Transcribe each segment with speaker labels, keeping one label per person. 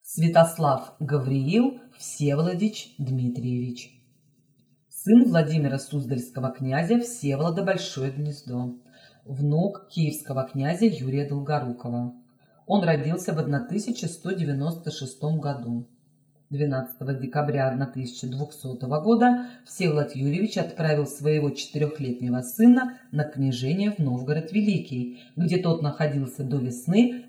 Speaker 1: Святослав Гавриил Всеволодич Дмитриевич. Сын Владимира Суздальского князя Всеволода Большое Гнездо, внук киевского князя Юрия Долгорукова. Он родился в 1196 году. 12 декабря 1200 года Всеволод Юрьевич отправил своего 4-летнего сына на княжение в Новгород Великий, где тот находился до весны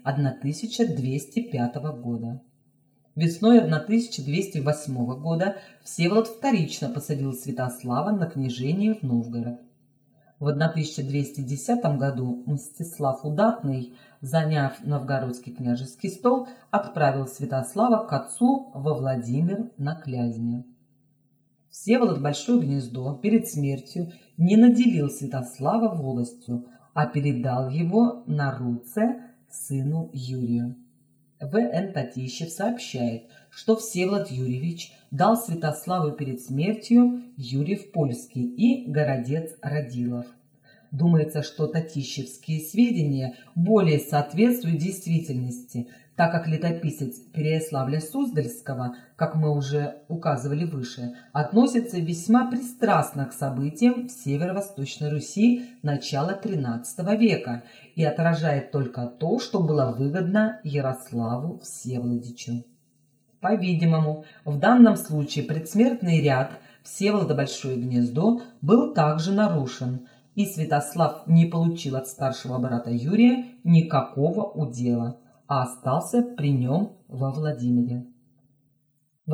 Speaker 1: 1205 года. Весной 1208 года Всеволод вторично посадил Святослава на княжение в Новгород. В 1210 году Мстислав Удатный, заняв новгородский княжеский стол, отправил Святослава к отцу во Владимир на Клязьме. Всеволод Большое Гнездо перед смертью не наделил Святослава волостью, а передал его на руце сыну Юрию. В.Н. Татищев сообщает, что Всеволод Юрьевич дал Святославу перед смертью Юрьев Польский и Городец Радилов. Думается, что татищевские сведения более соответствуют действительности, так как летописец Переяславля-Суздальского, как мы уже указывали выше, относится весьма пристрастно к событиям в Северо-Восточной Руси начала XIII века и отражает только то, что было выгодно Ярославу Всеволодичу. По-видимому, в данном случае предсмертный ряд Всеволода Большое Гнездо был также нарушен, и Святослав не получил от старшего брата Юрия никакого удела, а остался при нем во Владимире. В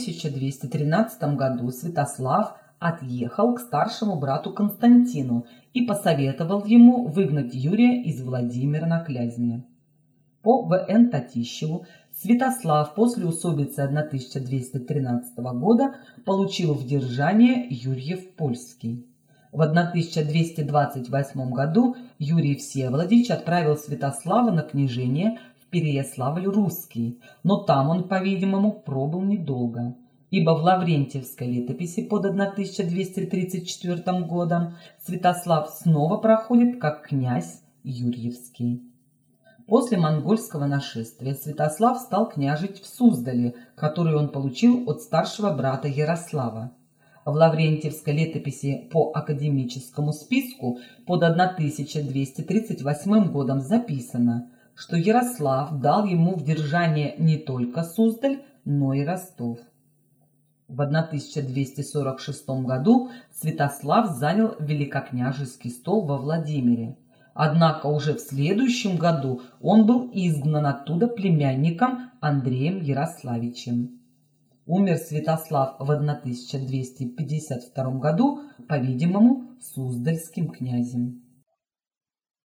Speaker 1: 1213 году Святослав отъехал к старшему брату Константину и посоветовал ему выгнать Юрия из Владимира на Клязьме. По В.Н. Татищеву, Святослав после усобицы 1213 года получил в держание Юрьев Польский. В 1228 году Юрий Всеволодич отправил Святослава на княжение в Переяславль-Русский, но там он, по-видимому, пробыл недолго, ибо в Лаврентьевской летописи под 1234 годом Святослав снова проходит как князь Юрьевский. После монгольского нашествия Святослав стал княжить в Суздале, которую он получил от старшего брата Ярослава. В Лаврентьевской летописи по академическому списку под 1238 годом записано, что Ярослав дал ему в держание не только Суздаль, но и Ростов. В 1246 году Святослав занял великокняжеский стол во Владимире. Однако уже в следующем году он был изгнан оттуда племянником Андреем Ярославичем. Умер Святослав в 1252 году, по-видимому, суздальским князем.